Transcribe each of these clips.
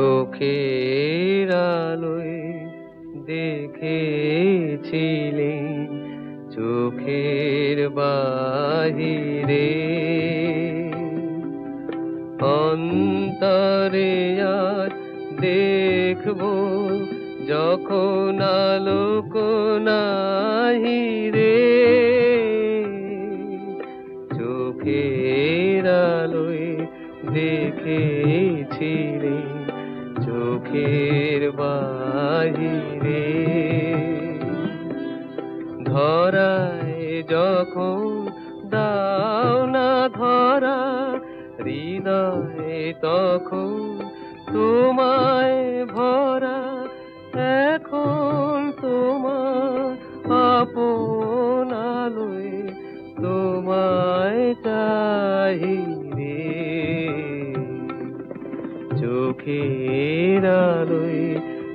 চোখের আলোয় দেখেছিলে চোখের বাহিরে অন্তরে আজ দেখবো যখন আলোক নাহিরে চোখের আলোয় দেখেছিলে চোখের বাহিরে ধরায় যখন দাও না ধরা হৃদয়ে তখন তোমায় ভরা এখন তোমার আপন আলোয় তোমায় চাহি রে চোখের আলোয়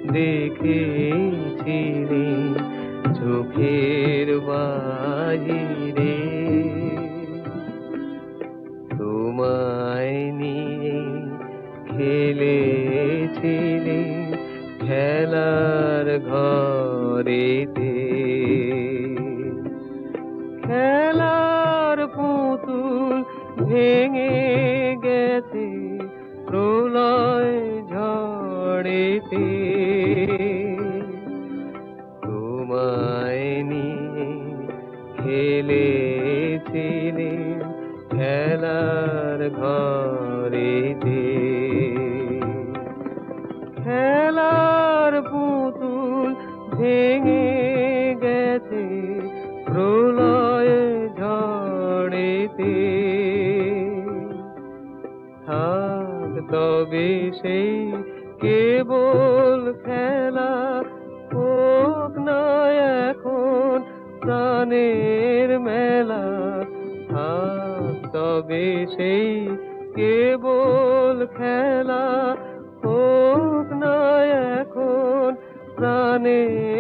দেখেছিলে চোখের বাহিরে তোমায় নিয়ে খেলেছিলে খেলার ঘরেতে খেলার পুতুল ভেঙে গেছে প্রলয় ঝড়েতে তোমায় নিয়ে খেলেছিলে খেলার ঘরেতে খেলার পুতুল ভেঙে গেছে প্রলয় ঝড়েতে থাক তবে সেই কেবল খেলা হোক না এখন প্রাণের মেলা থাক তবে সেই কেবল খেলা হোক না এখন প্রাণের